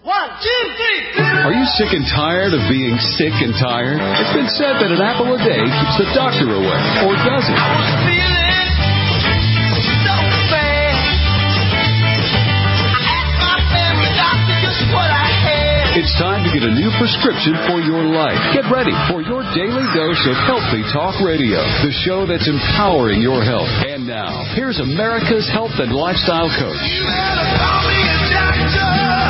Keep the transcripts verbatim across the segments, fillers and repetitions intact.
One, two, three. Are you sick and tired of being sick and tired? It's been said that an apple a day keeps the doctor away. Or does it? I was feeling so bad. I asked my family doctor just what I had. It's time to get a new prescription for your life. Get ready for your daily dose of Healthy Talk Radio, the show that's empowering your health. And now, here's America's health and lifestyle coach. You better call me a doctor.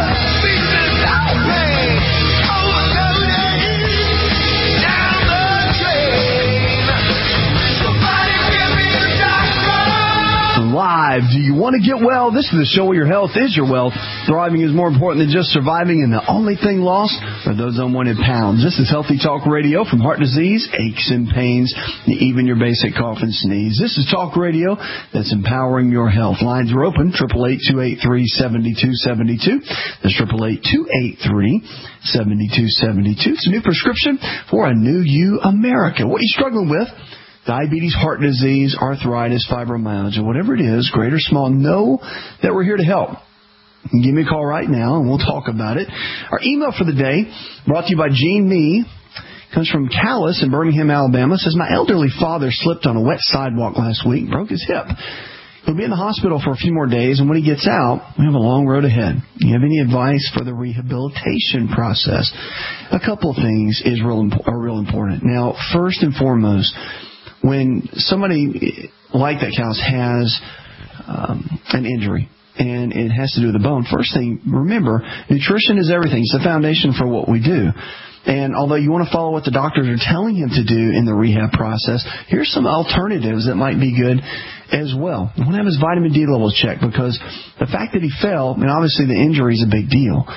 Live. Do you want to get well? This is the show where your health is your wealth. Thriving is more important than just surviving, and the only thing lost are those unwanted pounds. This is Healthy Talk Radio from heart disease, aches and pains, and even your basic cough and sneeze. This is Talk Radio that's empowering your health. Lines are open, eight eight eight, two eight three, seven two seven two. That's eight eight eight, two eight three, seven two seven two. It's a new prescription for a new you, America. What are you struggling with? Diabetes, heart disease, arthritis, fibromyalgia, whatever it is, great or small, know that we're here to help. Give me a call right now, and we'll talk about it. Our email for the day, brought to you by Gene Me, comes from Callis in Birmingham, Alabama. Says, my elderly father slipped on a wet sidewalk last week and broke his hip. He'll be in the hospital for a few more days, and when he gets out, we have a long road ahead. Do you have any advice for the rehabilitation process? A couple of things is real, are real important. Now, first and foremost, when somebody like that, Callis, has um, an injury and it has to do with the bone, first thing, remember, nutrition is everything. It's the foundation for what we do. And although you want to follow what the doctors are telling him to do in the rehab process, here's some alternatives that might be good as well. You want to have his vitamin D levels checked, because the fact that he fell, I mean, obviously the injury is a big deal,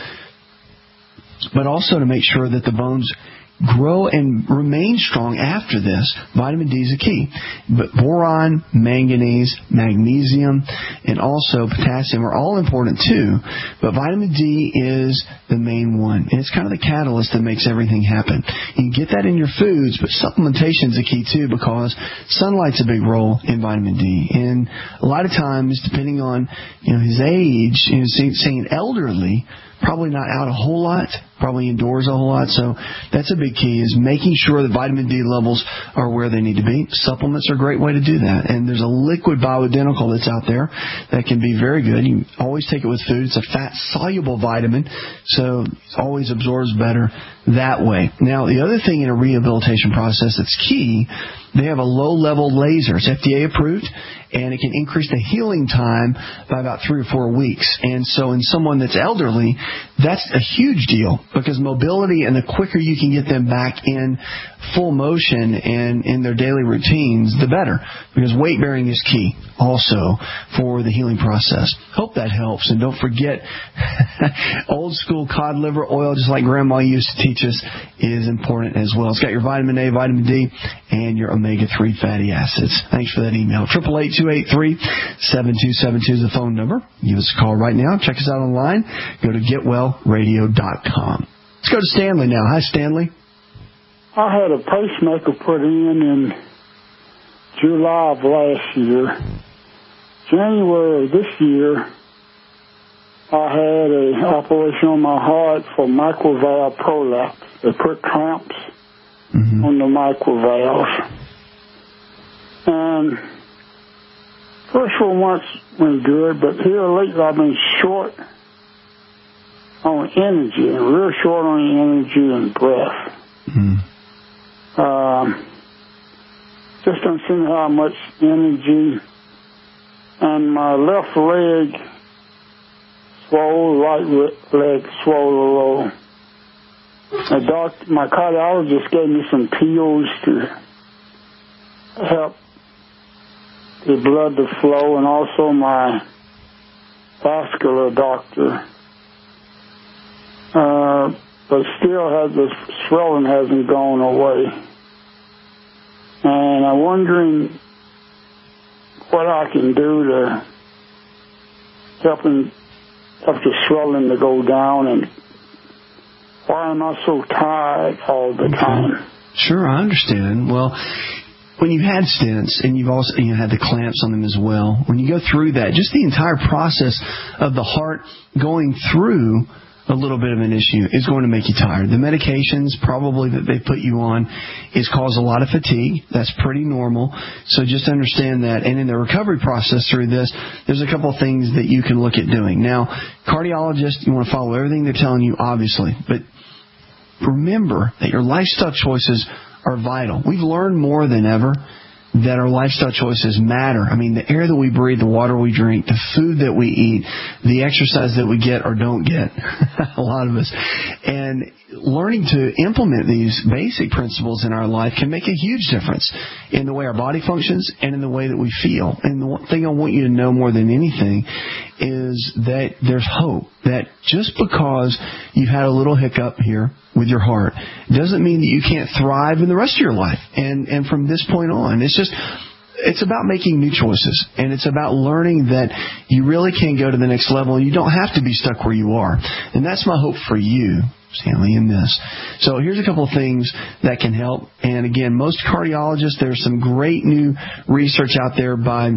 but also to make sure that the bones grow and remain strong after this. Vitamin D is a key. But boron, manganese, magnesium, and also potassium are all important too. But vitamin D is the main one. And it's kind of the catalyst that makes everything happen. You can get that in your foods, but supplementation is a key too, because sunlight's a big role in vitamin D. And a lot of times, depending on, you know, his age, you know, saying elderly, probably not out a whole lot, probably indoors a whole lot. So that's a big key, is making sure that vitamin D levels are where they need to be. Supplements are a great way to do that. And there's a liquid bioidentical that's out there that can be very good. You always take it with food. It's a fat-soluble vitamin, so it always absorbs better that way. Now, the other thing in a rehabilitation process that's key, they have a low-level laser. It's F D A approved, and it can increase the healing time by about three or four weeks. And so in someone that's elderly, that's a huge deal, because mobility, and the quicker you can get them back in full motion and in their daily routines, the better, because weight bearing is key also for the healing process. Hope that helps. And don't forget, old school cod liver oil, just like Grandma used to teach us, is important as well. It's got your vitamin A, vitamin D, and your omega three fatty acids. Thanks for that email. eight eight eight, two eight three, seven two seven two is the phone number. Give us a call right now. Check us out online. Go to get well radio dot com. Let's go to Stanley now. Hi, Stanley. I had a pacemaker put in in July of last year. January of this year, I had an operation on my heart for microvalve prolapse. They put clamps mm-hmm. on the microvalves. And first four months went good, but here lately I've been short on energy, real short on energy and breath. Mm-hmm. Um, just don't seem to have much energy. And my left leg swole, right leg swole a little. The doctor, my cardiologist gave me some pills to help the blood to flow, and also my vascular doctor. Uh, but still, has the swelling hasn't gone away. And I'm wondering what I can do to help, in, help the swelling to go down, and why am I so tired all the time? Sure, I understand. Well, when you've had stents and you've also you know, had the clamps on them as well, when you go through that, just the entire process of the heart going through a little bit of an issue is going to make you tired. The medications probably that they put you on is cause a lot of fatigue. That's pretty normal. So just understand that. And in the recovery process through this, there's a couple of things that you can look at doing. Now, cardiologists, you want to follow everything they're telling you, obviously. But remember that your lifestyle choices are vital. We've learned more than ever that our lifestyle choices matter. I mean, the air that we breathe, the water we drink, the food that we eat, the exercise that we get or don't get, a lot of us. And learning to implement these basic principles in our life can make a huge difference in the way our body functions and in the way that we feel. And the one thing I want you to know more than anything is that there's hope, that just because you've had a little hiccup here with your heart doesn't mean that you can't thrive in the rest of your life. And and from this point on, it's just, it's about making new choices. And it's about learning that you really can go to the next level and you don't have to be stuck where you are. And that's my hope for you, Stanley, in this. So here's a couple of things that can help. And again, most cardiologists, there's some great new research out there by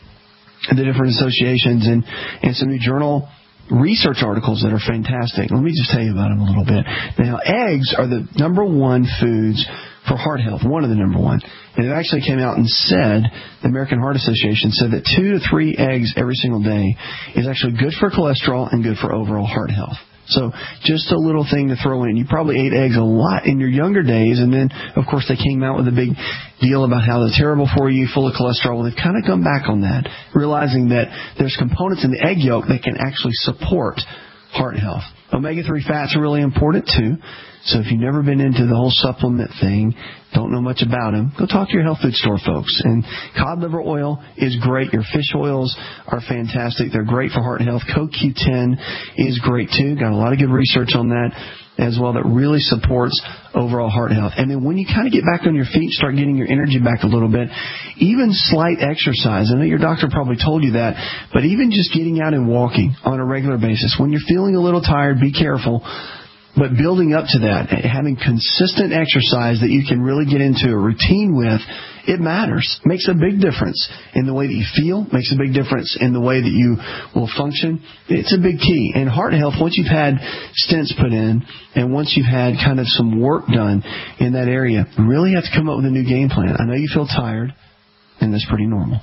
the different associations and, and some new journal research articles that are fantastic. Let me just tell you about them a little bit. Now, eggs are the number one foods for heart health, one of the number one. And it actually came out and said, the American Heart Association said that two to three eggs every single day is actually good for cholesterol and good for overall heart health. So just a little thing to throw in. You probably ate eggs a lot in your younger days, and then, of course, they came out with a big deal about how they're terrible for you, full of cholesterol. Well, they've kind of come back on that, realizing that there's components in the egg yolk that can actually support heart health. omega three fats are really important, too. So if you've never been into the whole supplement thing, don't know much about them, go talk to your health food store folks. And cod liver oil is great. Your fish oils are fantastic. They're great for heart health. Co Q ten is great, too. Got a lot of good research on that as well that really supports overall heart health. And then when you kind of get back on your feet, start getting your energy back a little bit, even slight exercise. I know your doctor probably told you that, but even just getting out and walking on a regular basis. When you're feeling a little tired, be careful. But building up to that, having consistent exercise that you can really get into a routine with, it matters. Makes a big difference in the way that you feel. Makes a big difference in the way that you will function. It's a big key. And heart health, once you've had stents put in and once you've had kind of some work done in that area, you really have to come up with a new game plan. I know you feel tired, and that's pretty normal.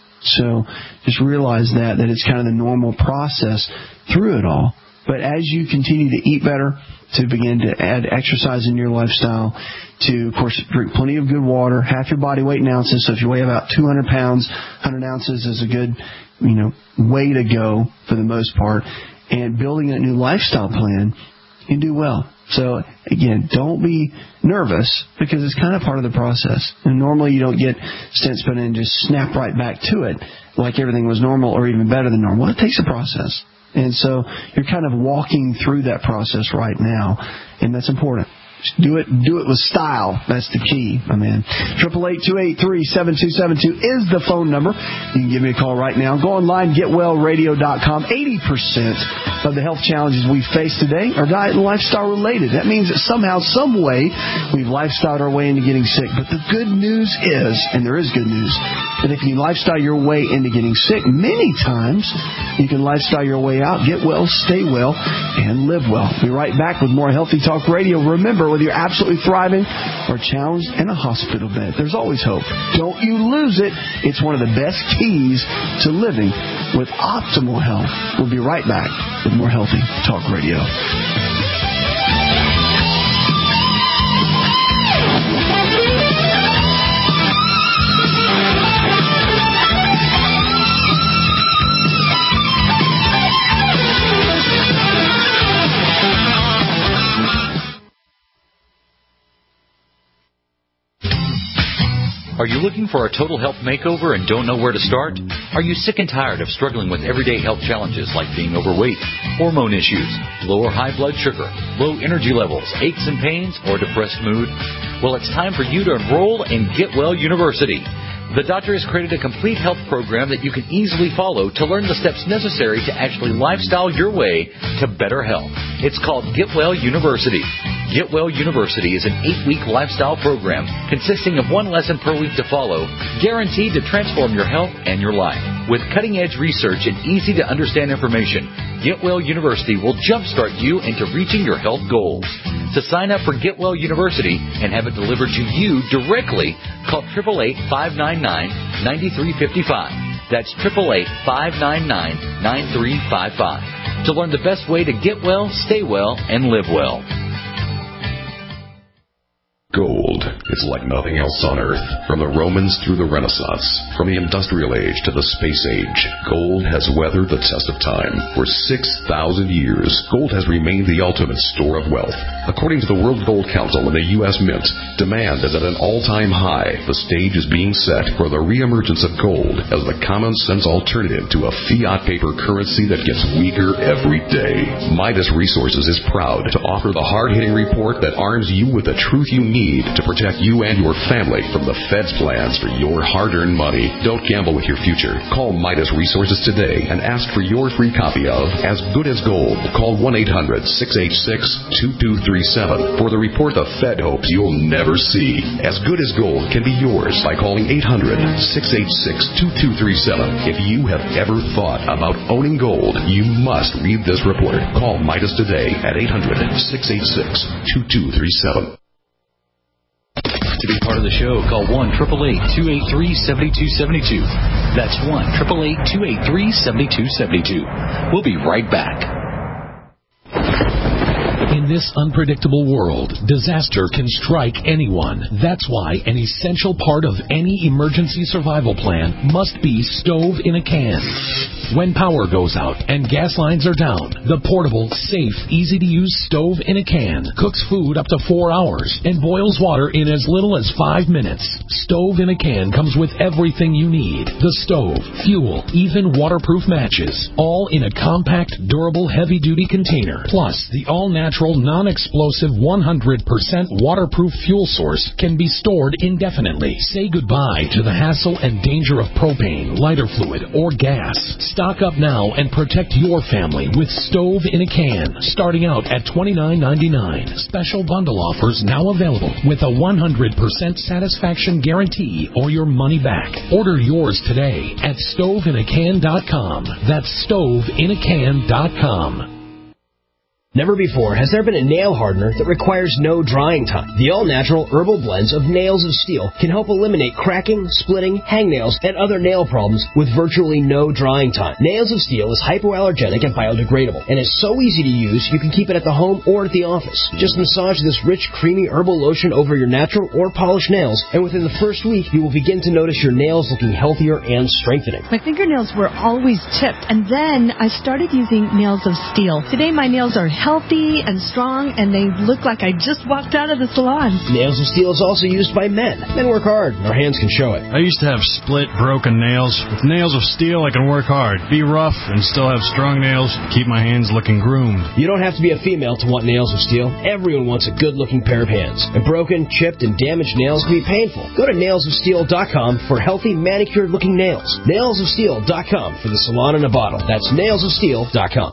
So just realize that, that it's kind of the normal process through it all. But as you continue to eat better, to begin to add exercise in your lifestyle, to, of course, drink plenty of good water, half your body weight in ounces. So if you weigh about two hundred pounds, one hundred ounces is a good, you know, way to go for the most part. And building a new lifestyle plan, you can do well. So, again, don't be nervous because it's kind of part of the process. And normally you don't get stents put in and just snap right back to it like everything was normal or even better than normal. It takes a process. And so you're kind of walking through that process right now, and that's important. Do it do it with style. That's the key, my man. eight eight eight, two eight three, seven two seven two is the phone number. You can give me a call right now. Go online, get well radio dot com. eighty percent of the health challenges we face today are diet and lifestyle related. That means that somehow, some way, we've lifestyled our way into getting sick. But the good news is, and there is good news, that if you lifestyle your way into getting sick, many times you can lifestyle your way out, get well, stay well, and live well. Be right back with more Healthy Talk Radio. Remember, whether you're absolutely thriving or challenged in a hospital bed, there's always hope. Don't you lose it. It's one of the best keys to living with optimal health. We'll be right back with more Healthy Talk Radio. Are you looking for a total health makeover and don't know where to start? Are you sick and tired of struggling with everyday health challenges like being overweight, hormone issues, low or high blood sugar, low energy levels, aches and pains, or depressed mood? Well, it's time for you to enroll in Get Well University. The doctor has created a complete health program that you can easily follow to learn the steps necessary to actually lifestyle your way to better health. It's called Get Well University. Get Well University is an eight-week lifestyle program consisting of one lesson per week to follow, guaranteed to transform your health and your life. With cutting-edge research and easy-to-understand information, Get Well University will jumpstart you into reaching your health goals. To sign up for Get Well University and have it delivered to you directly, call eight eight eight, five nine nine, nine three five five. That's eight eight eight, five nine nine, nine three five five. To learn the best way to get well, stay well, and live well. Gold is like nothing else on Earth. From the Romans through the Renaissance, from the Industrial Age to the Space Age, gold has weathered the test of time. For six thousand years, gold has remained the ultimate store of wealth. According to the World Gold Council and the U S Mint, demand is at an all-time high. The stage is being set for the reemergence of gold as the common-sense alternative to a fiat paper currency that gets weaker every day. Midas Resources is proud to offer the hard-hitting report that arms you with the truth you need to protect you and your family from the Fed's plans for your hard-earned money. Don't gamble with your future. Call Midas Resources today and ask for your free copy of As Good as Gold. Call one eight hundred, six eight six, two two three seven for the report the Fed hopes you'll never see. As Good as Gold can be yours by calling eight hundred, six eight six, two two three seven. If you have ever thought about owning gold, you must read this report. Call Midas today at eight hundred, six eight six, two two three seven. To be part of the show, call one eight eight eight, two eight three, seven two seven two. That's one eight eight eight, two eight three, seven two seven two. We'll be right back. In this unpredictable world, disaster can strike anyone. That's why an essential part of any emergency survival plan must be stove in a can. When power goes out and gas lines are down, the portable, safe, easy-to-use stove in a can cooks food up to four hours and boils water in as little as five minutes. Stove in a can comes with everything you need. The stove, fuel, even waterproof matches, all in a compact, durable, heavy-duty container. Plus, the all-natural, non-explosive, one hundred percent waterproof fuel source can be stored indefinitely. Say goodbye to the hassle and danger of propane, lighter fluid, or gas. Stock up now and protect your family with Stove in a Can, starting out at twenty-nine ninety-nine. Special bundle offers now available with a one hundred percent satisfaction guarantee or your money back. Order yours today at stove in a can dot com. That's stove in a can dot com. Never before has there been a nail hardener that requires no drying time. The all-natural herbal blends of Nails of Steel can help eliminate cracking, splitting, hangnails, and other nail problems with virtually no drying time. Nails of Steel is hypoallergenic and biodegradable, and is so easy to use you can keep it at the home or at the office. Just massage this rich, creamy herbal lotion over your natural or polished nails, and within the first week you will begin to notice your nails looking healthier and strengthening. My fingernails were always chipped, and then I started using Nails of Steel. Today my nails are healthy and strong, and they look like I just walked out of the salon. Nails of Steel is also used by men. Men work hard, and our hands can show it. I used to have split, broken nails. With Nails of Steel, I can work hard, be rough, and still have strong nails, keep my hands looking groomed. You don't have to be a female to want Nails of Steel. Everyone wants a good-looking pair of hands. And broken, chipped, and damaged nails can be painful. Go to nails of steel dot com for healthy, manicured-looking nails. nails of steel dot com for the salon in a bottle. That's nails of steel dot com.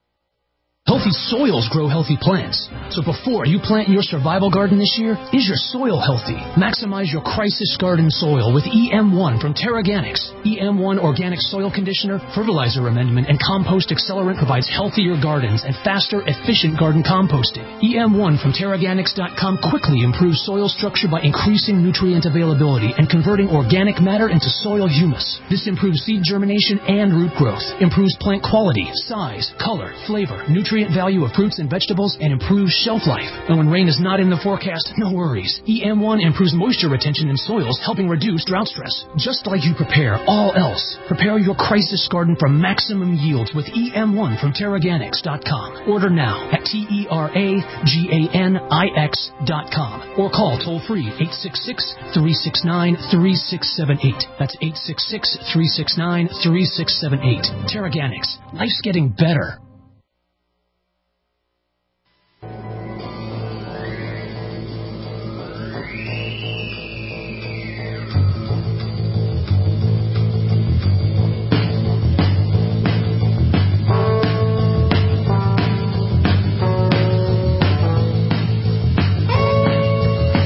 Healthy soils grow healthy plants. So before you plant your survival garden this year, is your soil healthy? Maximize your crisis garden soil with E M one from TerraGanix. E M one Organic Soil Conditioner, Fertilizer Amendment, and Compost Accelerant provides healthier gardens and faster, efficient garden composting. E M one from Terraganix dot com quickly improves soil structure by increasing nutrient availability and converting organic matter into soil humus. This improves seed germination and root growth, improves plant quality, size, color, flavor, nutrient value of fruits and vegetables, and improves shelf life. And when rain is not in the forecast, no worries. E M one improves moisture retention in soils, helping reduce drought stress. Just like you prepare all else, prepare your crisis garden for maximum yields with E M one from Terraganix dot com. Order now at T E R A G A N I X dot com or call toll-free eight six six, three six nine, three six seven eight. That's eight six six, three six nine, three six seven eight. Terraganix. Life's getting better.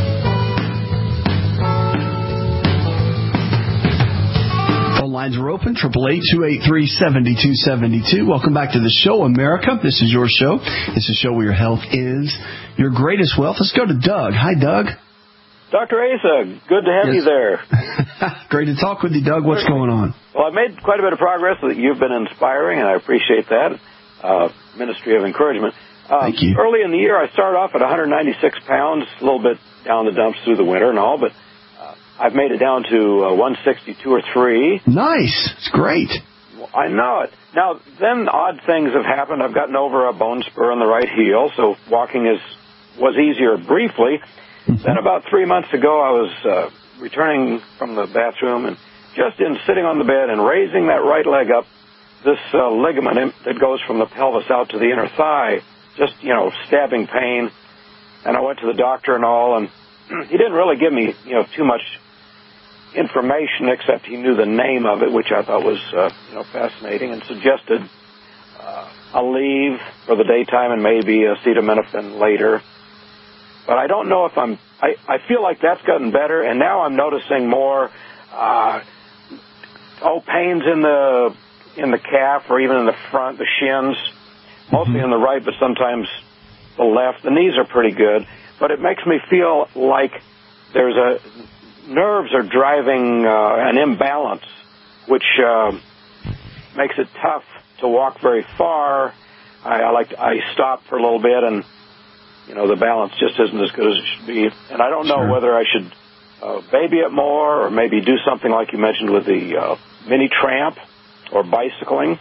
Lines are open. seven, eight eight eight, two eight three, seven two seven two. Welcome back to the show, America. This is your show. It's a show where your health is your greatest wealth. Let's go to Doug. Hi, Doug. Doctor Asa, good to have yes. you there. Great to talk with you, Doug. What's going on? Well, I've made quite a bit of progress. You've been inspiring, and I appreciate that. Uh, Ministry of Encouragement. Uh, Thank you. Early in the year, I started off at one hundred ninety-six pounds, a little bit down the dumps through the winter and all, but uh, I've made it down to uh, one sixty-two or three. Nice. It's great. Well, I know it. Now, then odd things have happened. I've gotten over a bone spur on the right heel, so walking is was easier briefly. Mm-hmm. Then about three months ago, I was uh, returning from the bathroom, and just in sitting on the bed and raising that right leg up, this uh, ligament in, that goes from the pelvis out to the inner thigh, just, you know, stabbing pain. And I went to the doctor and all, and he didn't really give me, you know, too much information, except he knew the name of it, which I thought was, uh, you know, fascinating, and suggested uh, a leave for the daytime and maybe acetaminophen later. But I don't know if I'm, I, I feel like that's gotten better, and now I'm noticing more, uh, oh, pains in the, in the calf or even in the front, the shins, mostly mm-hmm. in the right, but sometimes the left. The knees are pretty good, but it makes me feel like there's a, nerves are driving uh, an imbalance, which uh, makes it tough to walk very far. I, I like to, I stop for a little bit, and you know, the balance just isn't as good as it should be. And I don't know sure. whether I should uh, baby it more or maybe do something like you mentioned with the uh, mini tramp or bicycling.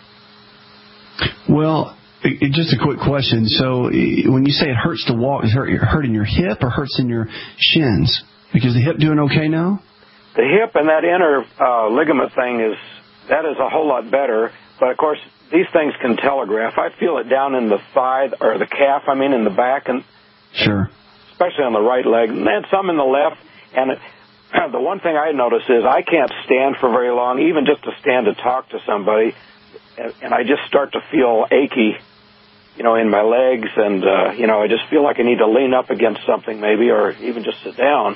Well, it, just a quick question. So when you say it hurts to walk, is it hurting your hip or hurts in your shins? Because the hip doing okay now? The hip and that inner uh, ligament thing is, that is a whole lot better. But, of course, these things can telegraph. I feel it down in the thigh, or the calf, I mean, in the back, and sure, especially on the right leg, and then some in the left. And it, the one thing I notice is I can't stand for very long, even just to stand to talk to somebody, and I just start to feel achy, you know, in my legs, and, uh, you know, I just feel like I need to lean up against something maybe, or even just sit down.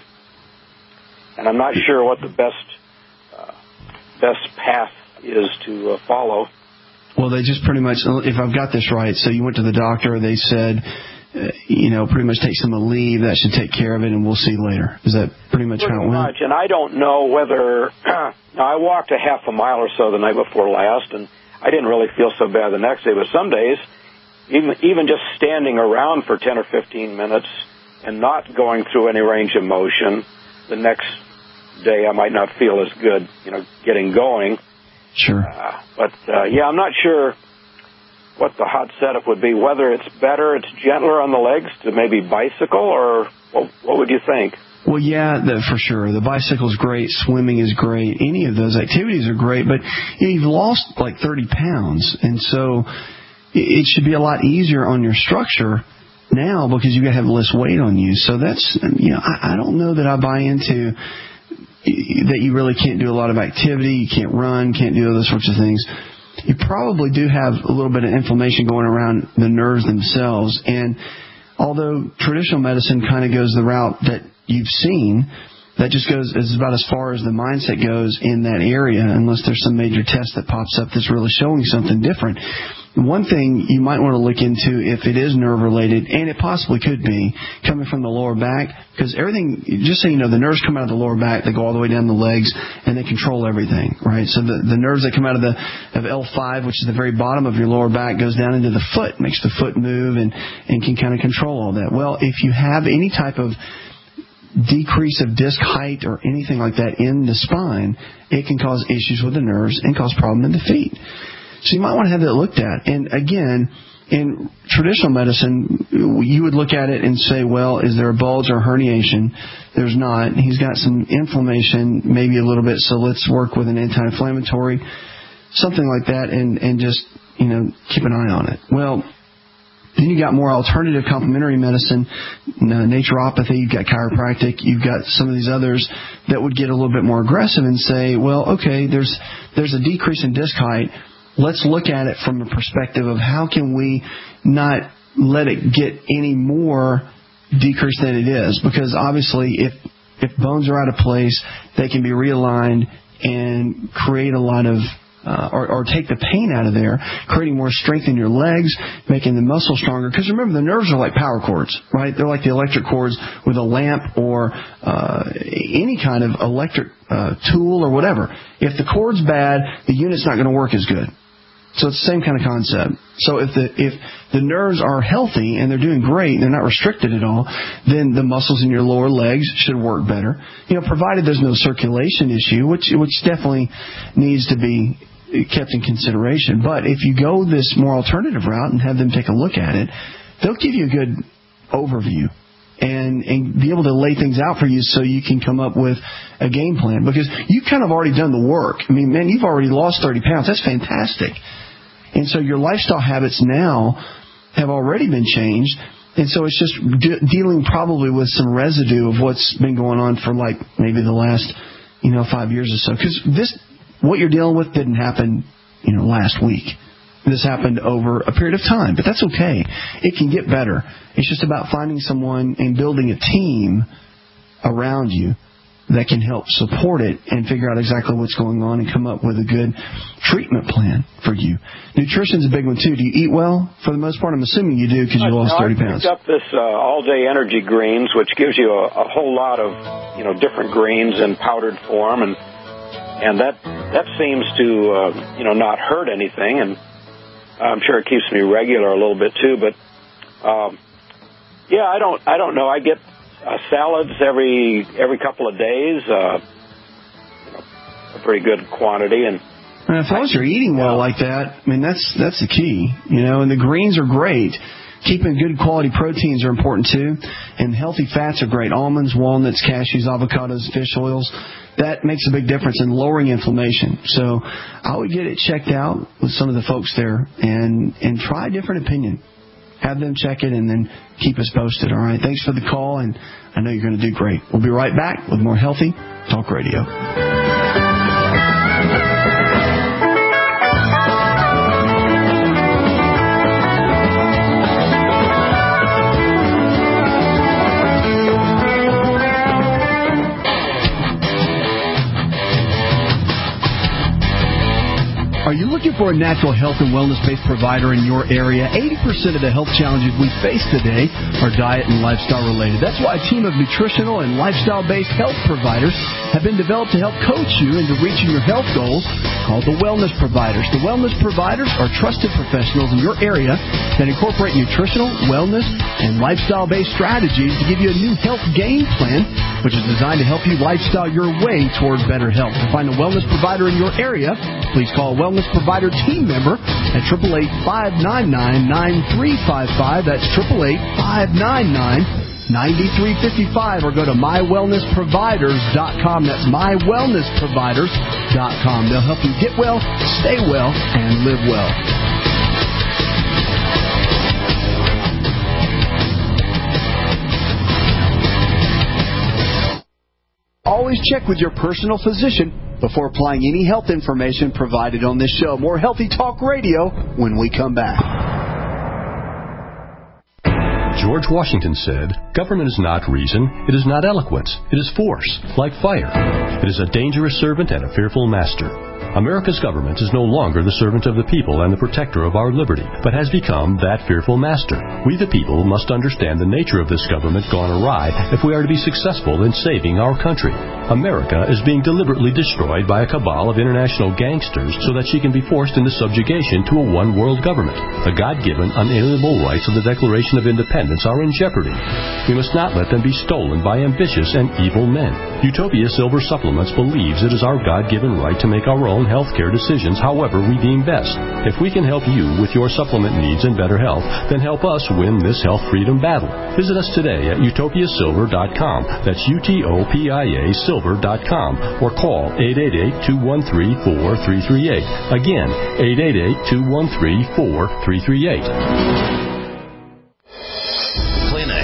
And I'm not sure what the best uh, best path is to uh, follow. Well, they just pretty much, if I've got this right, so you went to the doctor, they said, uh, you know, pretty much take some leave, that should take care of it, and we'll see later. Is that pretty much pretty how it went? Much, and I don't know whether, now I walked a half a mile or so the night before last, and I didn't really feel so bad the next day, but some days, even, even just standing around for ten or fifteen minutes and not going through any range of motion, the next day I might not feel as good, you know, getting going. Sure. Uh, but, uh, yeah, I'm not sure what the hot setup would be, whether it's better, it's gentler on the legs to maybe bicycle, or what, what would you think? Well, yeah, the, for sure. The bicycle's great. Swimming is great. Any of those activities are great. But you know, you've lost like thirty pounds, and so it, it should be a lot easier on your structure now because you have less weight on you. So that's, you know, I, I don't know that I buy into that you really can't do a lot of activity, you can't run, can't do those sorts of things. You probably do have a little bit of inflammation going around the nerves themselves. And although traditional medicine kind of goes the route that you've seen, that just goes is about as far as the mindset goes in that area, unless there's some major test that pops up that's really showing something different. One thing you might want to look into, if it is nerve-related, and it possibly could be, coming from the lower back, because everything, just so you know, the nerves come out of the lower back, they go all the way down the legs, and they control everything, right? So the, the nerves that come out of the of L five, which is the very bottom of your lower back, goes down into the foot, makes the foot move, and, and can kind of control all that. Well, if you have any type of decrease of disc height or anything like that in the spine, it can cause issues with the nerves and cause problem in the feet. So you might want to have that looked at. And again, in traditional medicine, you would look at it and say, well, is there a bulge or herniation? There's not. He's got some inflammation, maybe a little bit, so let's work with an anti-inflammatory, something like that, and, and just, you know, keep an eye on it. Well, then you got more alternative complementary medicine, naturopathy, you've got chiropractic, you've got some of these others that would get a little bit more aggressive and say, well, okay, there's there's a decrease in disc height. Let's look at it from the perspective of how can we not let it get any more decreased than it is. Because obviously if if bones are out of place, they can be realigned and create a lot of uh, or, or take the pain out of there, creating more strength in your legs, making the muscle stronger. Because remember, the nerves are like power cords, right? They're like the electric cords with a lamp or uh, any kind of electric uh, tool or whatever. If the cord's bad, the unit's not going to work as good. So it's the same kind of concept. So if the if the nerves are healthy and they're doing great, they're not restricted at all, then the muscles in your lower legs should work better. You know, provided there's no circulation issue, which which definitely needs to be kept in consideration. But if you go this more alternative route and have them take a look at it, they'll give you a good overview and and be able to lay things out for you so you can come up with a game plan. Because you've kind of already done the work. I mean, man, you've already lost thirty pounds. That's fantastic. And so your lifestyle habits now have already been changed. And so it's just de- dealing probably with some residue of what's been going on for like maybe the last, you know, five years or so. Because this, what you're dealing with didn't happen, you know, last week. This happened over a period of time. But that's okay. It can get better. It's just about finding someone and building a team around you that can help support it and figure out exactly what's going on and come up with a good treatment plan for you. Nutrition's a big one, too. Do you eat well for the most part? I'm assuming you do because you lost thirty pounds. I picked up this uh, all-day energy greens, which gives you a, a whole lot of, you know, different greens in powdered form, and and that that seems to, uh, you know, not hurt anything, and I'm sure it keeps me regular a little bit, too, but, um, yeah, I don't I don't know. I get Uh, salads every every couple of days, uh, you know, a pretty good quantity. And And as long as you're eating well like that, I mean, that's that's the key, you know. And the greens are great. Keeping good quality proteins are important too, and healthy fats are great. Almonds, walnuts, cashews, avocados, fish oils. That makes a big difference in lowering inflammation. So I would get it checked out with some of the folks there and and try a different opinion. Have them check it and then keep us posted, all right? Thanks for the call, and I know you're going to do great. We'll be right back with more Healthy Talk Radio. Are you looking for a natural health and wellness-based provider in your area? eighty percent of the health challenges we face today are diet and lifestyle-related. That's why a team of nutritional and lifestyle-based health providers have been developed to help coach you into reaching your health goals, called the Wellness Providers. The Wellness Providers are trusted professionals in your area that incorporate nutritional, wellness, and lifestyle-based strategies to give you a new health game plan, which is designed to help you lifestyle your way toward better health. To find a wellness provider in your area, please call a Wellness Provider team member at eight eight eight, five nine nine, nine three five five. That's eight eight eight, five nine nine, nine three five five. Or go to my wellness providers dot com. That's my wellness providers dot com. They'll help you get well, stay well, and live well. Always check with your personal physician before applying any health information provided on this show. More Healthy Talk Radio when we come back. George Washington said, "Government is not reason, it is not eloquence, it is force, like fire. It is a dangerous servant and a fearful master." America's government is no longer the servant of the people and the protector of our liberty, but has become that fearful master. We the people must understand the nature of this government gone awry if we are to be successful in saving our country. America is being deliberately destroyed by a cabal of international gangsters so that she can be forced into subjugation to a one-world government. The God-given, unalienable rights of the Declaration of Independence are in jeopardy. We must not let them be stolen by ambitious and evil men. Utopia Silver Supplements believes it is our God-given right to make our own healthcare decisions however we deem best. If we can help you with your supplement needs and better health, then help us win this health freedom battle. Visit us today at utopia silver dot com. That's U T O P I A silver dot com. Or call eight eight eight, two one three, four three three eight. Again, eight eight eight, two one three, four three three eight. Clinic.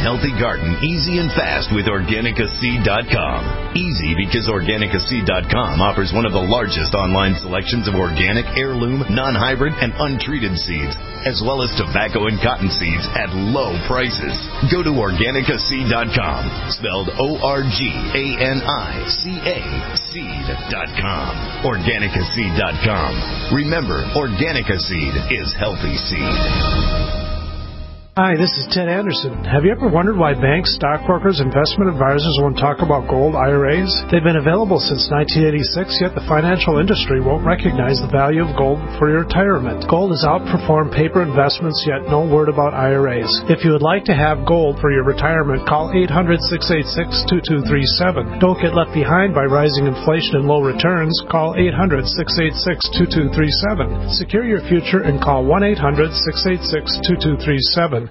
healthy garden easy and fast with Organica Seed dot com. Easy because Organica Seed dot com offers one of the largest online selections of organic, heirloom, non-hybrid, and untreated seeds, as well as tobacco and cotton seeds at low prices. Go to Organica Seed dot com, spelled O R G A N I C A, seed dot com. Organica Seed dot com. Remember, Organica Seed is healthy seed. Hi, this is Ted Anderson. Have you ever wondered why banks, stockbrokers, investment advisors won't talk about gold I R As? They've been available since nineteen eighty-six, yet the financial industry won't recognize the value of gold for your retirement. Gold has outperformed paper investments, yet no word about I R As. If you would like to have gold for your retirement, call eight hundred, six eight six, two two three seven. Don't get left behind by rising inflation and low returns. Call eight hundred, six eight six, two two three seven. Secure your future and call one eight hundred, six eight six, two two three seven.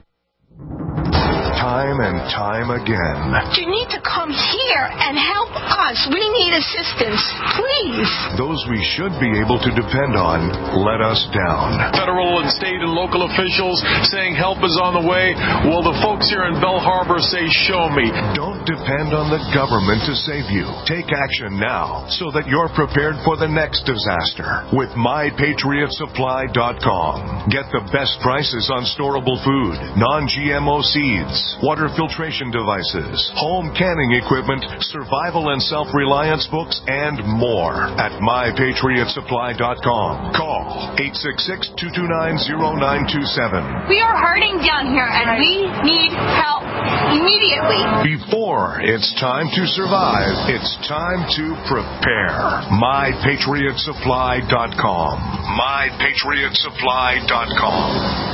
Time and time again. You need to come here and help us. We need assistance, please. Those we should be able to depend on let us down. Federal and state and local officials saying help is on the way. Well, the folks here in Bell Harbor say, show me. Don't depend on the government to save you. Take action now so that you're prepared for the next disaster with my patriot supply dot com. Get the best prices on storable food, non G M O seeds, water filtration devices, home canning equipment, survival and self-reliance books, and more at my patriot supply dot com. Call eight six six, two two nine, zero nine two seven. We are hurting down here, and we need help immediately. Before it's time to survive, it's time to prepare. my patriot supply dot com. my patriot supply dot com.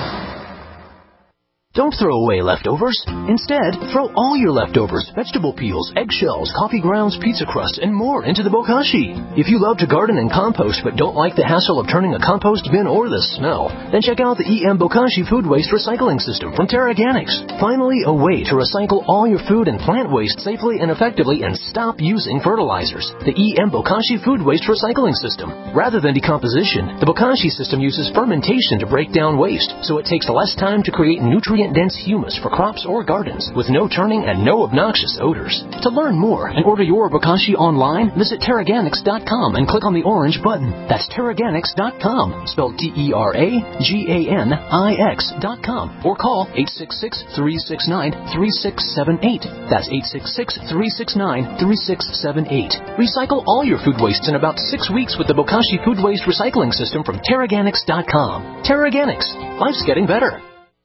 Don't throw away leftovers. Instead, throw all your leftovers, vegetable peels, eggshells, coffee grounds, pizza crust, and more into the bokashi. If you love to garden and compost but don't like the hassle of turning a compost bin or the smell, then check out the E M Bokashi Food Waste Recycling System from TerraGanix. Finally, a way to recycle all your food and plant waste safely and effectively and stop using fertilizers. The E M Bokashi Food Waste Recycling System. Rather than decomposition, the Bokashi system uses fermentation to break down waste, so it takes less time to create nutrient dense humus for crops or gardens with no turning and no obnoxious odors. To learn more and order your bokashi online, visit Terraganix dot com and click on the orange button. That's Terraganix dot com, spelled T E R A G A N I X dot com, or call eight six six, three six nine, three six seven eight. That's eight six six, three six nine, three six seven eight. Recycle all your food wastes in about six weeks with the Bokashi Food Waste Recycling System from Terraganix dot com. Terraganix. Life's getting better.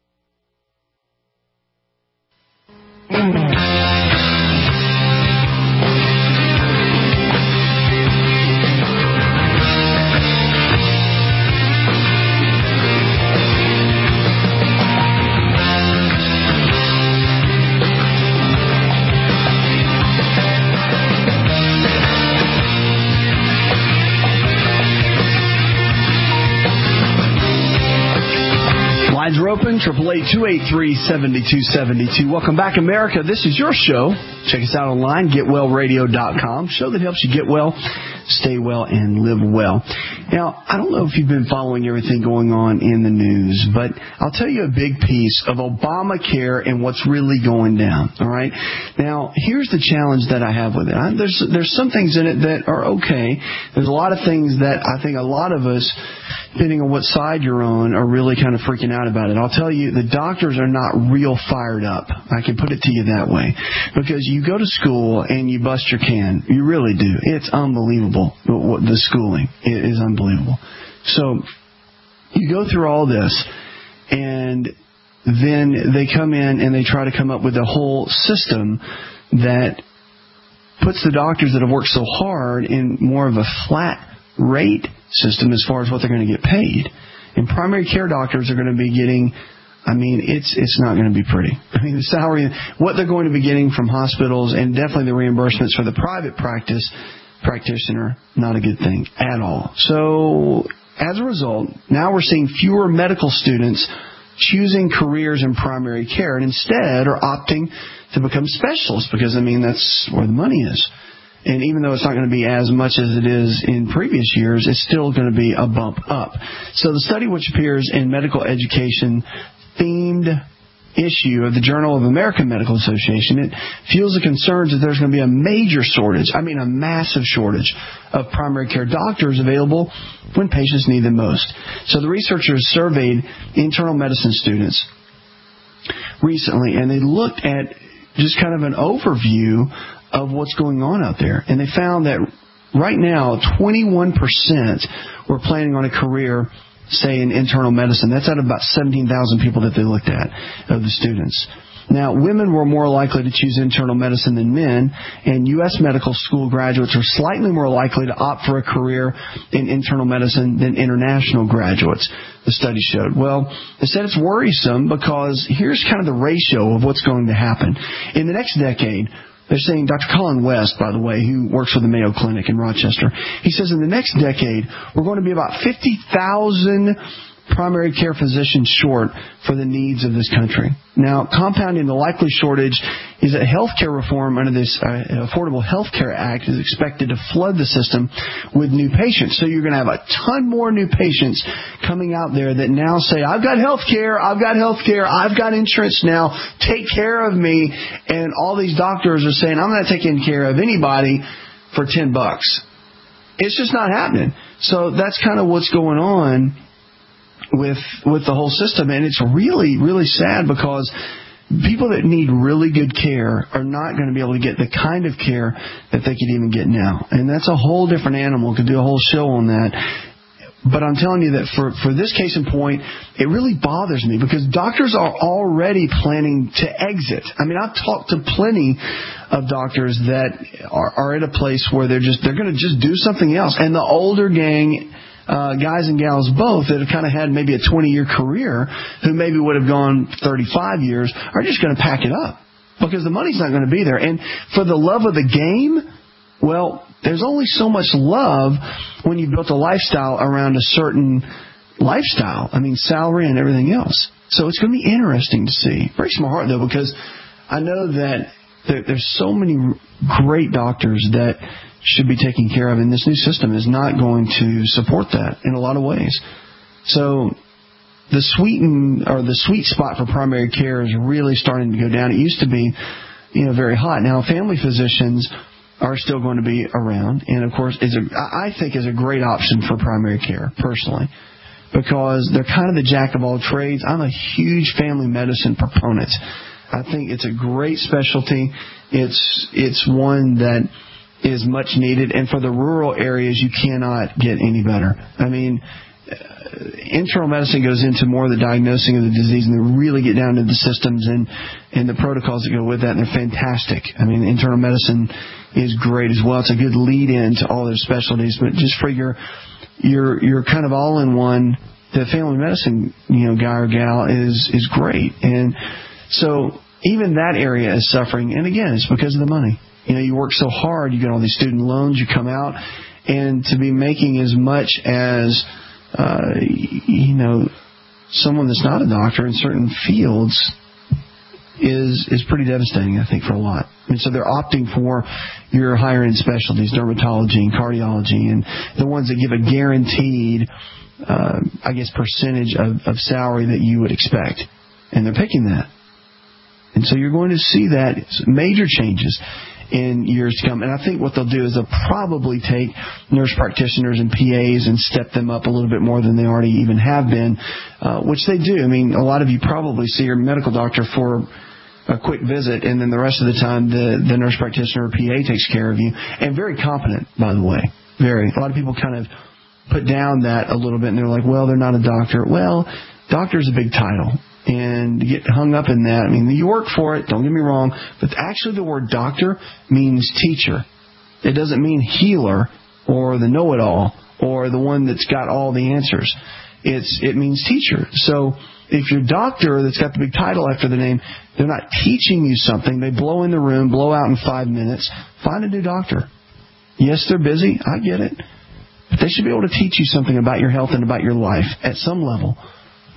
Lines are open, triple eight, two eight three, seven two seven two. Welcome back, America. This is your show. Check us out online, get well radio dot com. Show that helps you get well, stay well, and live well. Now, I don't know if you've been following everything going on in the news, but I'll tell you a big piece of Obamacare and what's really going down. All right? Now, here's the challenge that I have with it. I, there's, there's some things in it that are okay. There's a lot of things that I think a lot of us, depending on what side you're on, are really kind of freaking out about it. I'll tell you, the doctors are not real fired up. I can put it to you that way. Because you go to school and you bust your can. You really do. It's unbelievable. The schooling it is unbelievable. So you go through all this, and then they come in and they try to come up with a whole system that puts the doctors that have worked so hard in more of a flat rate system as far as what they're going to get paid. And primary care doctors are going to be getting, I mean, it's it's not going to be pretty. I mean, the salary, what they're going to be getting from hospitals, and definitely the reimbursements for the private practice practitioner, not a good thing at all. So as a result, now we're seeing fewer medical students choosing careers in primary care and instead are opting to become specialists because, I mean, that's where the money is. And even though it's not going to be as much as it is in previous years, it's still going to be a bump up. So the study, which appears in Medical Education Themed issue of the Journal of American Medical Association, it fuels the concerns that there's going to be a major shortage, I mean a massive shortage, of primary care doctors available when patients need them most. So the researchers surveyed internal medicine students recently, and they looked at just kind of an overview of what's going on out there. And they found that right now, twenty-one percent were planning on a career, say, in internal medicine. That's out of about seventeen thousand people that they looked at, of the students. Now, women were more likely to choose internal medicine than men, and U S medical school graduates are slightly more likely to opt for a career in internal medicine than international graduates, the study showed. Well, they said it's worrisome because here's kind of the ratio of what's going to happen. In the next decade, they're saying, Doctor Colin West, by the way, who works for the Mayo Clinic in Rochester, he says in the next decade, we're going to be about fifty thousand primary care physicians short for the needs of this country. Now, compounding the likely shortage is that health care reform under this uh, Affordable Health Care Act is expected to flood the system with new patients. So you're going to have a ton more new patients coming out there that now say, I've got health care, I've got health care, I've got insurance now, take care of me. And all these doctors are saying, I'm not taking care of anybody for ten bucks. It's just not happening. So that's kind of what's going on with with the whole system, and it's really, really sad because people that need really good care are not going to be able to get the kind of care that they could even get now. And that's a whole different animal. Could do a whole show on that. But I'm telling you that for, for this case in point, it really bothers me because doctors are already planning to exit. I mean, I've talked to plenty of doctors that are, are at a place where they're just they're going to just do something else. And the older gang, Uh, guys and gals both that have kind of had maybe a twenty-year career who maybe would have gone thirty-five years are just going to pack it up because the money's not going to be there. And for the love of the game, well, there's only so much love when you built a lifestyle around a certain lifestyle. I mean, salary and everything else. So it's going to be interesting to see. It breaks my heart, though, because I know that there, there's so many great doctors that should be taken care of, and this new system is not going to support that in a lot of ways. So the sweeten or the sweet spot for primary care is really starting to go down. It used to be, you know, very hot. Now family physicians are still going to be around, and of course, is a, I think is a great option for primary care personally, because they're kind of the jack of all trades. I'm a huge family medicine proponent. I think it's a great specialty. It's it's one that is much needed, and for the rural areas, you cannot get any better. I mean, uh, internal medicine goes into more of the diagnosing of the disease, and they really get down to the systems and, and the protocols that go with that, and they're fantastic. I mean, internal medicine is great as well. It's a good lead-in to all their specialties, but just for your, your, your kind of all-in-one, the family medicine, you know, guy or gal is, is great. And so even that area is suffering, and again, it's because of the money. You know, you work so hard, you get all these student loans, you come out, and to be making as much as, uh, you know, someone that's not a doctor in certain fields is is pretty devastating, I think, for a lot. I mean, so they're opting for your higher-end specialties, dermatology and cardiology, and the ones that give a guaranteed, uh, I guess, percentage of, of salary that you would expect. And they're picking that. And so you're going to see that major changes in years to come. And I think what they'll do is they'll probably take nurse practitioners and P As and step them up a little bit more than they already even have been, uh, which they do. I mean, a lot of you probably see your medical doctor for a quick visit, and then the rest of the time the, the nurse practitioner or P A takes care of you. And very competent, by the way. Very. A lot of people kind of put down that a little bit, and they're like, well, they're not a doctor. Well, doctor's a big title. And you get hung up in that. I mean, you work for it, don't get me wrong, but actually the word doctor means teacher. It doesn't mean healer or the know-it-all or the one that's got all the answers. It's It means teacher. So if your doctor that's got the big title after the name, they're not teaching you something, they blow in the room, blow out in five minutes, find a new doctor. Yes, they're busy, I get it. But they should be able to teach you something about your health and about your life at some level.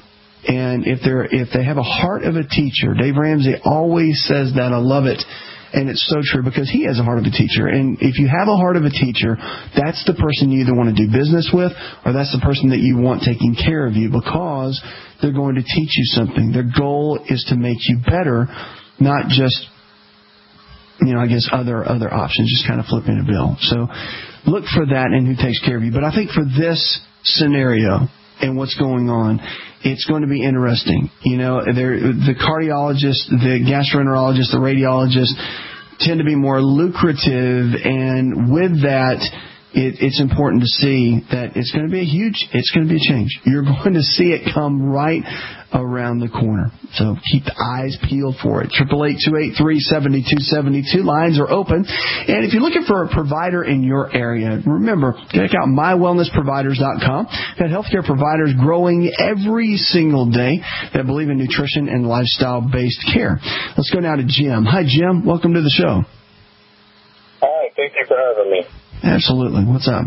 And if they're if they have a heart of a teacher, Dave Ramsey always says that. I love it. And it's so true because he has a heart of a teacher. And if you have a heart of a teacher, that's the person you either want to do business with or that's the person that you want taking care of you because they're going to teach you something. Their goal is to make you better, not just, you know, I guess other other options, just kind of flipping a bill. So look for that and who takes care of you. But I think for this scenario and what's going on, it's going to be interesting. You know, the cardiologist, the gastroenterologist, the radiologist tend to be more lucrative, and with that, it, it's important to see that it's going to be a huge, it's going to be a change. You're going to see it come right around the corner. So keep the eyes peeled for it. eight eight eight, two eight three, seven two seven two. Lines are open. And if you're looking for a provider in your area, remember, check out my wellness providers dot com. Got healthcare providers growing every single day that believe in nutrition and lifestyle-based care. Let's go now to Jim. Hi, Jim. Welcome to the show. Hi. Thank you for having me. Absolutely. What's up?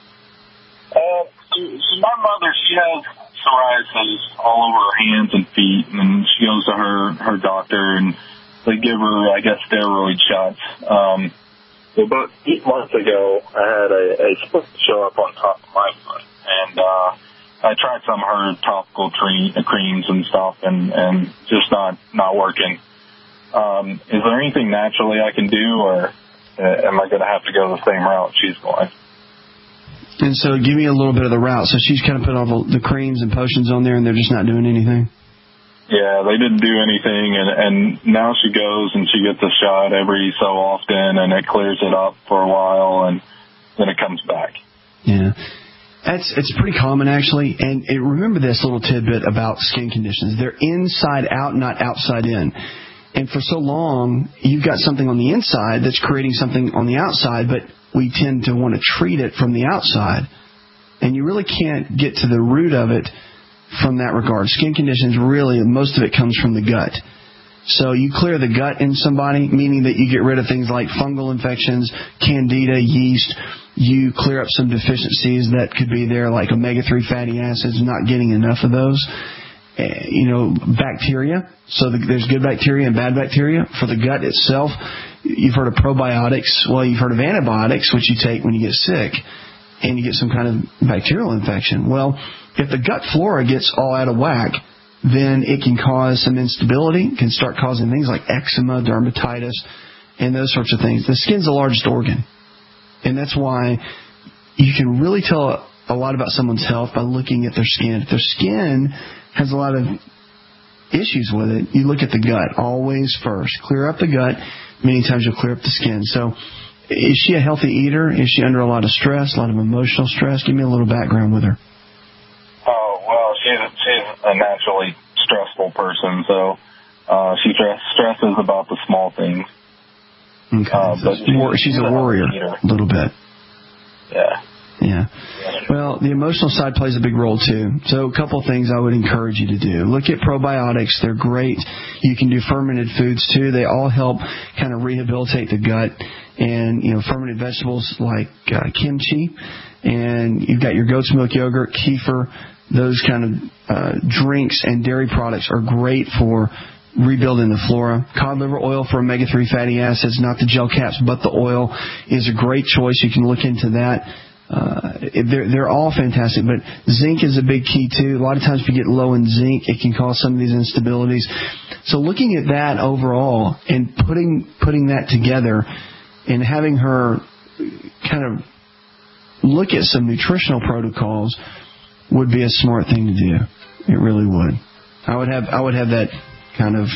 Uh, my mother, she has psoriasis all over her hands and feet, and she goes to her, her doctor, and they give her, I guess, steroid shots. Um, so about eight months ago, I had a, a split show up on top of my foot, and uh, I tried some of her topical tre- creams and stuff, and, and just not, not working. Um, is there anything naturally I can do, or uh, am I going to have to go the same route she's going? And so give me a little bit of the route. So she's kind of put all the, the creams and potions on there, and they're just not doing anything? Yeah, they didn't do anything, and, and now she goes and she gets a shot every so often, and it clears it up for a while, and then it comes back. Yeah. That's It's pretty common, actually. And it, remember this little tidbit about skin conditions. They're inside out, not outside in. And for so long, you've got something on the inside that's creating something on the outside, but we tend to want to treat it from the outside. And you really can't get to the root of it from that regard. Skin conditions, really, most of it comes from the gut. So you clear the gut in somebody, meaning that you get rid of things like fungal infections, candida, yeast. You clear up some deficiencies that could be there, like omega three fatty acids, not getting enough of those. You know, bacteria. So the, there's good bacteria and bad bacteria. For the gut itself, you've heard of probiotics. Well, you've heard of antibiotics, which you take when you get sick, and you get some kind of bacterial infection. Well, if the gut flora gets all out of whack, then it can cause some instability. It can start causing things like eczema, dermatitis, and those sorts of things. The skin's the largest organ, and that's why you can really tell a lot about someone's health by looking at their skin. If their skin has a lot of issues with it, you look at the gut always first. Clear up the gut. Many times you'll clear up the skin. So is she a healthy eater? Is she under a lot of stress, a lot of emotional stress? Give me a little background with her. Oh, well, she's, she's a naturally stressful person, so uh, she stress, stresses about the small things. Okay. Uh, but she's, she's, she's a warrior a little bit. Yeah. Yeah. Well, the emotional side plays a big role, too. So a couple of things I would encourage you to do. Look at probiotics. They're great. You can do fermented foods, too. They all help kind of rehabilitate the gut. And, you know, fermented vegetables like uh, kimchi. And you've got your goat's milk yogurt, kefir. Those kind of uh, drinks and dairy products are great for rebuilding the flora. Cod liver oil for omega three fatty acids, not the gel caps, but the oil is a great choice. You can look into that. Uh, they're, they're all fantastic, but zinc is a big key too. A lot of times if you get low in zinc, it can cause some of these instabilities. So looking at that overall and putting, putting that together and having her kind of look at some nutritional protocols would be a smart thing to do. It really would. I would have, I would have that kind of,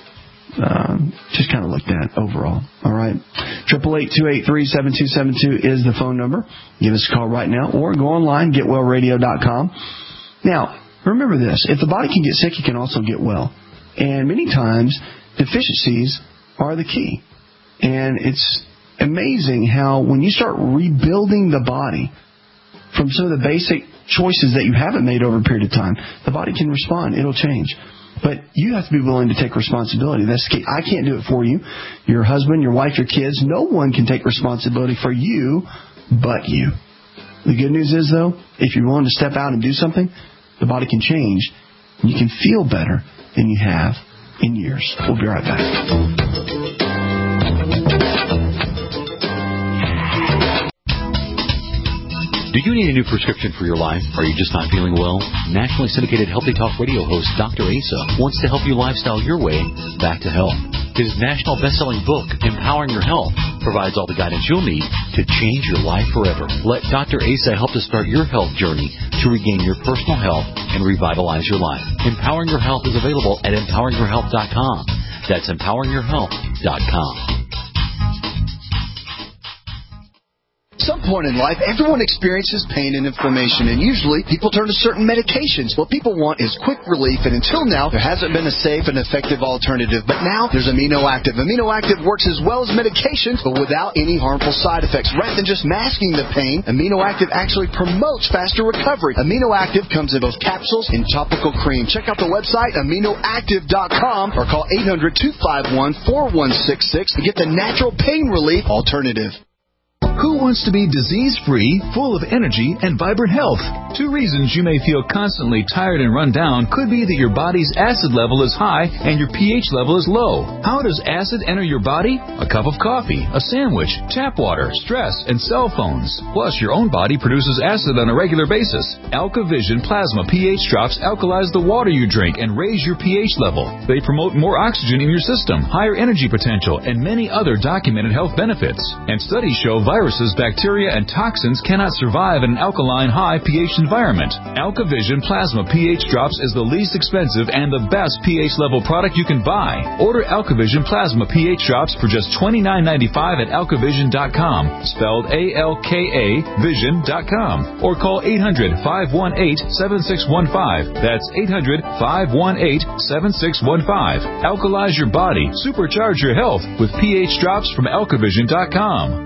Um, just kind of looked at overall. All right. eight eight eight, two eight three, seven two seven two is the phone number. Give us a call right now or go online, get well radio dot com. Now, remember this. If the body can get sick, it can also get well. And many times, deficiencies are the key. And it's amazing how when you start rebuilding the body from some of the basic choices that you haven't made over a period of time, the body can respond. It'll change. But you have to be willing to take responsibility. That's the key. I can't do it for you. Your husband, your wife, your kids, no one can take responsibility for you but you. The good news is, though, if you're willing to step out and do something, the body can change. And you can feel better than you have in years. We'll be right back. Do you need a new prescription for your life? Are you just not feeling well? Nationally syndicated Healthy Talk radio host Doctor Asa wants to help you lifestyle your way back to health. His national best-selling book, Empowering Your Health, provides all the guidance you'll need to change your life forever. Let Doctor Asa help to start your health journey to regain your personal health and revitalize your life. Empowering Your Health is available at empowering your health dot com. That's empowering your health dot com. Some point in life, everyone experiences pain and inflammation, and usually people turn to certain medications. What people want is quick relief, and until now, there hasn't been a safe and effective alternative. But now, there's Amino Active. Amino Active works as well as medications, but without any harmful side effects. Rather than just masking the pain, Amino Active actually promotes faster recovery. Amino Active comes in both capsules and topical cream. Check out the website, amino active dot com, or call eight hundred, two five one, four one six six to get the natural pain relief alternative. Who wants to be disease-free, full of energy, and vibrant health? Two reasons you may feel constantly tired and run down could be that your body's acid level is high and your pH level is low. How does acid enter your body? A cup of coffee, a sandwich, tap water, stress, and cell phones. Plus, your own body produces acid on a regular basis. AlkaVision Plasma pH drops alkalize the water you drink and raise your pH level. They promote more oxygen in your system, higher energy potential, and many other documented health benefits. And studies show viruses, bacteria, and toxins cannot survive in an alkaline high pH environment. AlkaVision Plasma pH Drops is the least expensive and the best pH level product you can buy. Order AlkaVision Plasma pH Drops for just twenty-nine ninety-five at alkavision dot com, spelled A L K A vision dot com, or call eight hundred, five one eight, seven six one five. That's eight hundred, five one eight, seven six one five. Alkalize your body, supercharge your health with pH Drops from alkavision dot com.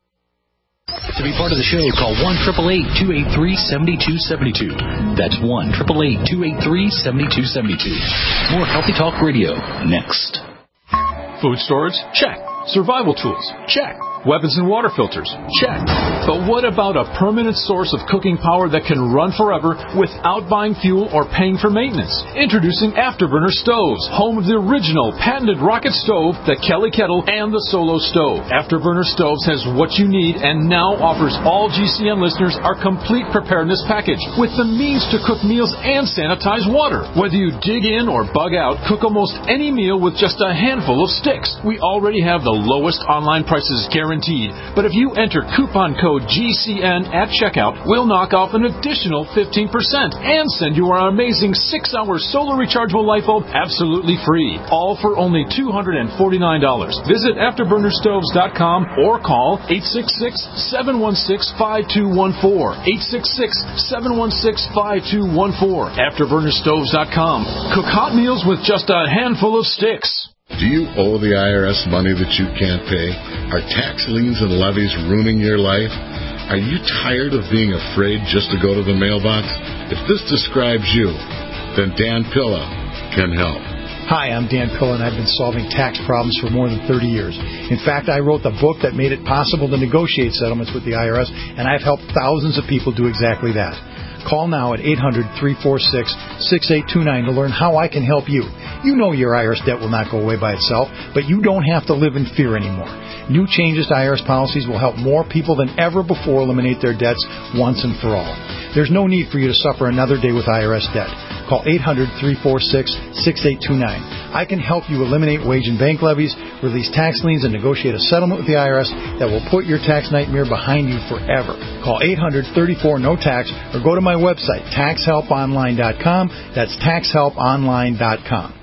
To be part of the show, call one eight eight eight, two eight three, seven two seven two. That's one eight eight eight, two eight three, seven two seven two. More Healthy Talk Radio next. Food storage? Check. Survival tools? Check. Weapons and water filters? Check. But what about a permanent source of cooking power that can run forever without buying fuel or paying for maintenance? Introducing Afterburner Stoves, home of the original patented rocket stove, the Kelly Kettle, and the Solo Stove. Afterburner Stoves has what you need and now offers all G C N listeners our complete preparedness package with the means to cook meals and sanitize water. Whether you dig in or bug out, cook almost any meal with just a handful of sticks. We already have the lowest online prices guaranteed. But if you enter coupon code G C N at checkout, we'll knock off an additional fifteen percent and send you our amazing six hour solar rechargeable light bulb absolutely free. All for only two hundred forty-nine dollars. Visit afterburner stoves dot com or call eight six six, seven one six, five two one four. eight six six, seven one six, five two one four. afterburner stoves dot com. Cook hot meals with just a handful of sticks. Do you owe the I R S money that you can't pay? Are tax liens and levies ruining your life? Are you tired of being afraid just to go to the mailbox? If this describes you, then Dan Pilla can help. Hi, I'm Dan Pilla, and I've been solving tax problems for more than thirty years. In fact, I wrote the book that made it possible to negotiate settlements with the I R S, and I've helped thousands of people do exactly that. Call now at eight hundred, three four six, six eight two nine to learn how I can help you. You know your I R S debt will not go away by itself, but you don't have to live in fear anymore. New changes to I R S policies will help more people than ever before eliminate their debts once and for all. There's no need for you to suffer another day with I R S debt. Call eight hundred, three four six, six eight two nine. I can help you eliminate wage and bank levies, release tax liens, and negotiate a settlement with the I R S that will put your tax nightmare behind you forever. Call eight hundred, thirty-four, no tax or go to my website, tax help online dot com. That's tax help online dot com.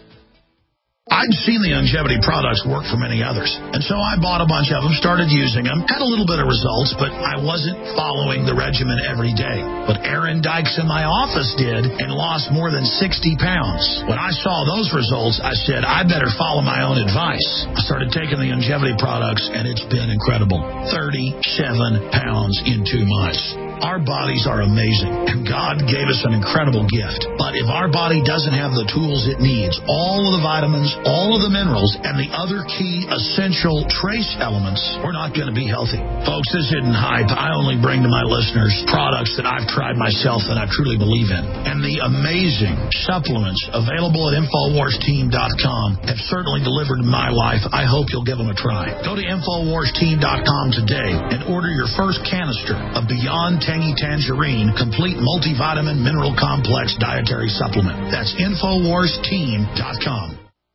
I'd seen the longevity products work for many others, and so I bought a bunch of them, started using them, had a little bit of results, but I wasn't following the regimen every day. But Aaron Dykes in my office did and lost more than sixty pounds. When I saw those results, I said, I better follow my own advice. I started taking the longevity products, and it's been incredible. thirty-seven pounds in two months. Our bodies are amazing, and God gave us an incredible gift. But if our body doesn't have the tools it needs, all of the vitamins, all of the minerals, and the other key essential trace elements, we're not going to be healthy. Folks, this isn't hype. I only bring to my listeners products that I've tried myself and I truly believe in. And the amazing supplements available at infowars team dot com have certainly delivered in my life. I hope you'll give them a try. Go to infowars team dot com today and order your first canister of Beyond Tangy Tangerine Complete Multivitamin Mineral Complex Dietary Supplement. That's Infowars Team dot com.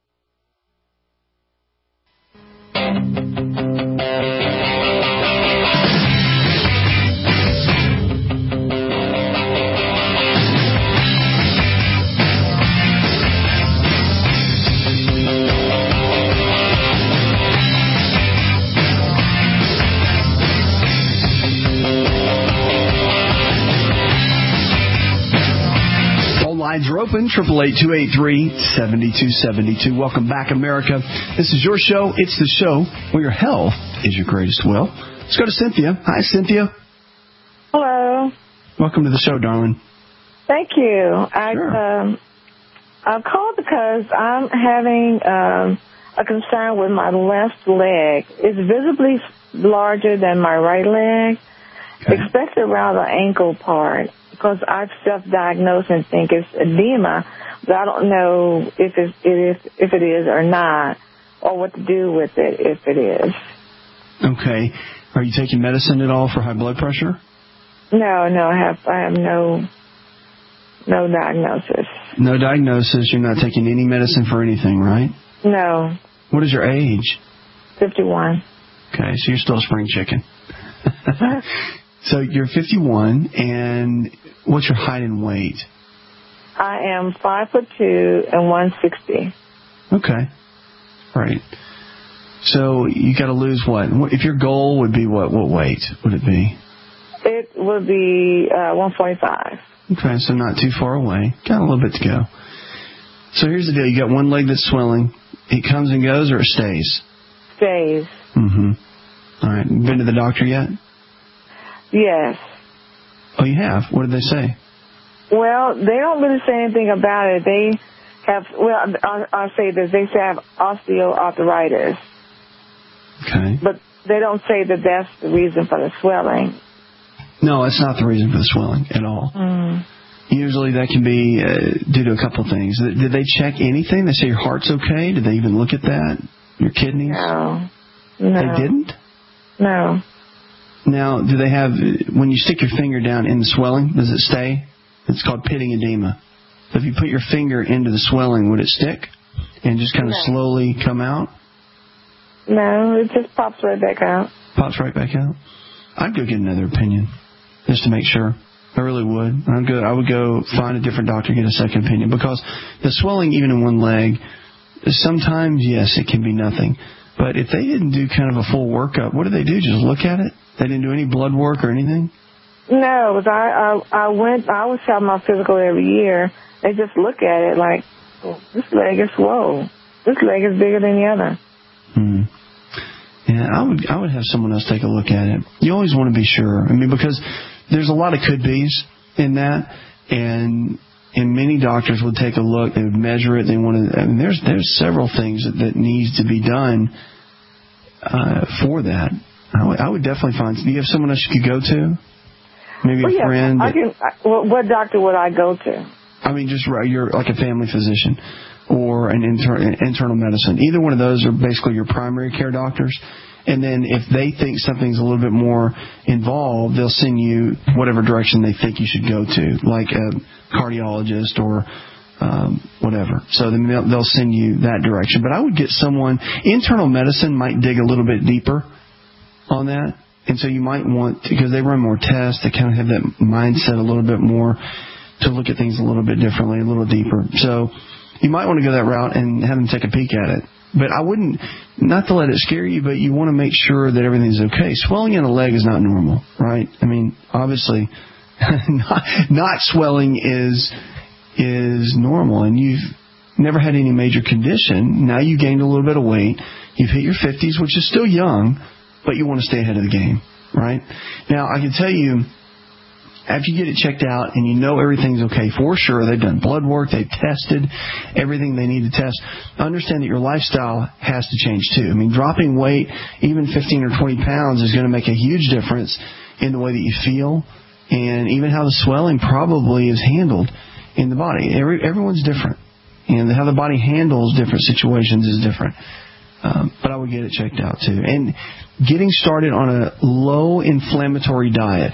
Lines are open, eight eight eight, two eight three, seven two seven two. Welcome back, America. This is your show. It's the show where your health is your greatest wealth. Let's go to Cynthia. Hi, Cynthia. Hello. Welcome to the show, darling. Thank you. I Sure. um, I called because I'm having um, a concern with my left leg. It's visibly larger than my right leg, okay. especially around the ankle part. Because I've self-diagnosed and think it's edema, but I don't know if it, it is if it is or not, or what to do with it if it is. Okay. Are you taking medicine at all for high blood pressure? No, no, I have I have no no diagnosis. No diagnosis. You're not taking any medicine for anything, right? No. What is your age? fifty-one. Okay, so you're still a spring chicken. So you're fifty-one, and what's your height and weight? I am five foot two and one sixty. Okay, right. So you got to lose what? If your goal would be what? What weight would it be? It would be uh, one forty-five. Okay, so not too far away. Got a little bit to go. So here's the deal: you got one leg that's swelling. It comes and goes, or it stays? Stays. Mm-hmm. All right. Been to the doctor yet? Yes. Oh, you have? What did they say? Well, they don't really say anything about it. They have, well, I'll, I'll say this. They say I have osteoarthritis. Okay. But they don't say that that's the reason for the swelling. No, it's not the reason for the swelling at all. Mm. Usually that can be uh, due to a couple of things. Did they check anything? They say your heart's okay? Did they even look at that? Your kidneys? No. No. They didn't? No. Now, do they have, when you stick your finger down in the swelling, does it stay? It's called pitting edema. So if you put your finger into the swelling, would it stick and just kind of No. slowly come out? No, it just pops right back out. Pops right back out? I'd go get another opinion just to make sure. I really would. I'd go, I would go find a different doctor and get a second opinion, because the swelling, even in one leg, sometimes, yes, it can be nothing. But if they didn't do kind of a full workup, what did they do? Just look at it? They didn't do any blood work or anything? No, because I, I I went. I always have my physical every year. They just look at it like, oh, this leg is swole. This leg is bigger than the other. Hmm. Yeah, I would I would have someone else take a look at it. You always want to be sure. I mean, because there's a lot of could be's in that, and and many doctors would take a look. They would measure it. They want to. I mean, there's there's several things that, that needs to be done uh, for that. I would, I would definitely find. Do you have someone else you could go to? Maybe well, a yeah, friend. I can. I, well, what doctor would I go to? I mean, just right. You're like a family physician or an inter, internal medicine. Either one of those are basically your primary care doctors. And then if they think something's a little bit more involved, they'll send you whatever direction they think you should go to, like a cardiologist or um, whatever. So then they'll, they'll send you that direction. But I would get someone. Internal medicine might dig a little bit deeper on that. And so you might want, because they run more tests, they kind of have that mindset a little bit more to look at things a little bit differently, a little deeper. So you might want to go that route and have them take a peek at it. But I wouldn't, not to let it scare you, but you want to make sure that everything's okay. Swelling in a leg is not normal, right? I mean, obviously, not, not swelling is is normal. And you've never had any major condition. Now you gained a little bit of weight. You've hit your fifties, which is still young, but you want to stay ahead of the game, right? Now, I can tell you, after you get it checked out and you know everything's okay, for sure, they've done blood work, they've tested everything they need to test, understand that your lifestyle has to change too. I mean, dropping weight, even fifteen or twenty pounds, is going to make a huge difference in the way that you feel and even how the swelling probably is handled in the body. Every, everyone's different, and how the body handles different situations is different. Um, but I would get it checked out too. And getting started on a low inflammatory diet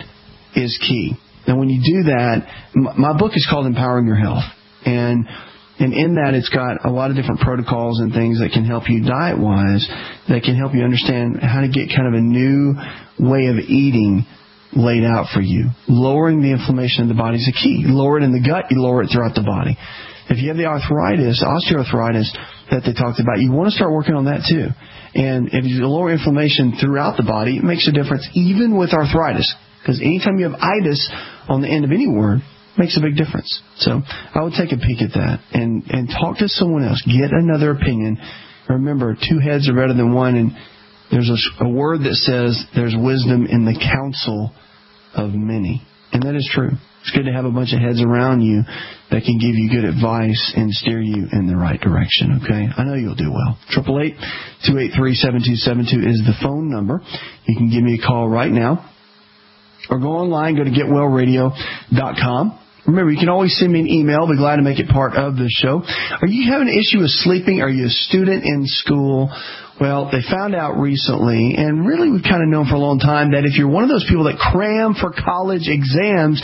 is key. And when you do that, my book is called Empowering Your Health. And and in that, it's got a lot of different protocols and things that can help you diet-wise, that can help you understand how to get kind of a new way of eating laid out for you. Lowering the inflammation in the body is a key. You lower it in the gut, you lower it throughout the body. If you have the arthritis, osteoarthritis that they talked about, you want to start working on that too. And if you lower inflammation throughout the body, it makes a difference even with arthritis. Because anytime you have itis on the end of any word, it makes a big difference. So I would take a peek at that and, and talk to someone else. Get another opinion. Remember, two heads are better than one. And there's a, a word that says there's wisdom in the counsel of many. And that is true. It's good to have a bunch of heads around you that can give you good advice and steer you in the right direction, okay? I know you'll do well. eight eight eight, two eight three, seven two seven two is the phone number. You can give me a call right now. Or go online, go to get well radio dot com. Remember, you can always send me an email. I'll be glad to make it part of the show. Are you having an issue with sleeping? Are you a student in school? Well, they found out recently, and really we've kind of known for a long time, that if you're one of those people that cram for college exams,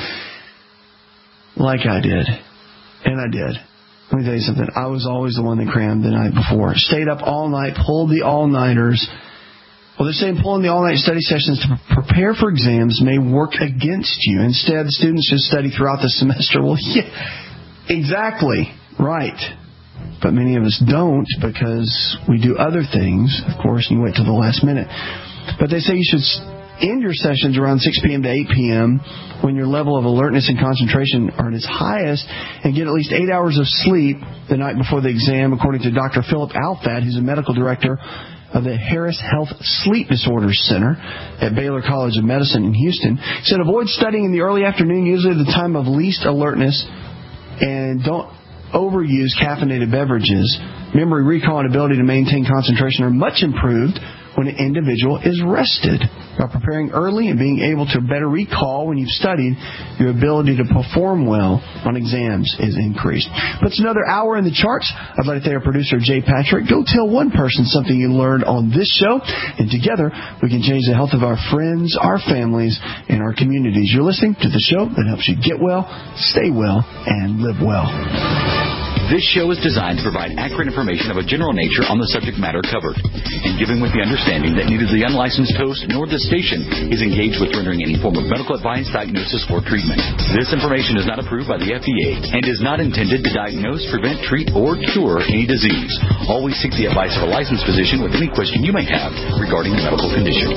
like I did, and I did. Let me tell you something. I was always the one that crammed the night before. Stayed up all night, pulled the all-nighters. Well, they're saying pulling the all-night study sessions to prepare for exams may work against you. Instead, students should study throughout the semester. Well, yeah, exactly. Right. But many of us don't because we do other things, of course, and you wait till the last minute. But they say you should end your sessions around six p.m. to eight p.m. when your level of alertness and concentration are at its highest, and get at least eight hours of sleep the night before the exam, according to Doctor Philip Alfad, who's a medical director of the Harris Health Sleep Disorders Center at Baylor College of Medicine in Houston. He said, avoid studying in the early afternoon, usually the time of least alertness, and don't overuse caffeinated beverages. Memory, recall, and ability to maintain concentration are much improved when an individual is rested. By preparing early and being able to better recall when you've studied, your ability to perform well on exams is increased. But it's another hour in the charts. I'd like to thank our producer, Jay Patrick. Go tell one person something you learned on this show, and together we can change the health of our friends, our families, and our communities. You're listening to the show that helps you get well, stay well, and live well. This show is designed to provide accurate information of a general nature on the subject matter covered, and given with the understanding that neither the unlicensed host nor the station is engaged with rendering any form of medical advice, diagnosis, or treatment. This information is not approved by the F D A and is not intended to diagnose, prevent, treat, or cure any disease. Always seek the advice of a licensed physician with any question you may have regarding the medical condition.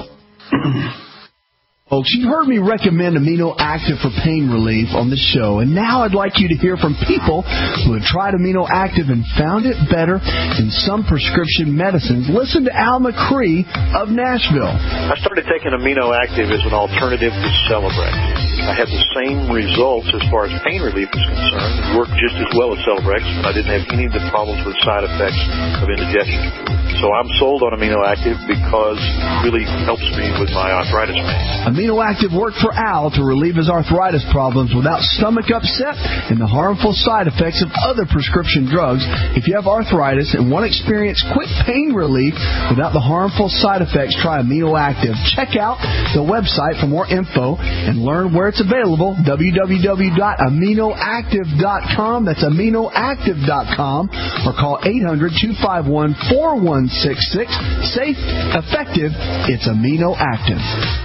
Folks, you've heard me recommend Amino Active for pain relief on the show, and now I'd like you to hear from people who have tried Amino Active and found it better than some prescription medicines. Listen to Al McCree of Nashville. I started taking Amino Active as an alternative to Celebrex. I had the same results as far as pain relief is concerned. It worked just as well as Celebrex, and I didn't have any of the problems with side effects of indigestion. So I'm sold on Amino Active because it really helps me with my arthritis pain. Amino Active worked for Al to relieve his arthritis problems without stomach upset and the harmful side effects of other prescription drugs. If you have arthritis and want to experience quick pain relief without the harmful side effects, try Amino Active. Check out the website for more info and learn where it's available, w w w dot amino active dot com. That's amino active dot com, or call eight hundred, two five one, four one six six. Safe, effective, it's Amino Active.